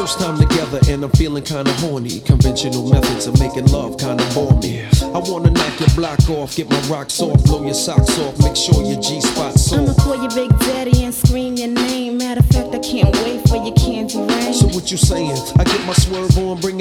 First time together and I'm feeling kinda horny. Conventional methods of making love kinda bore me. I wanna knock your block off, get my rocks off, blow your socks off, make sure your G-spot's I'ma soft. call you Big Daddy and scream your name. Matter of fact, I can't wait for your candy rain. So what you saying? I get my swerve on, bring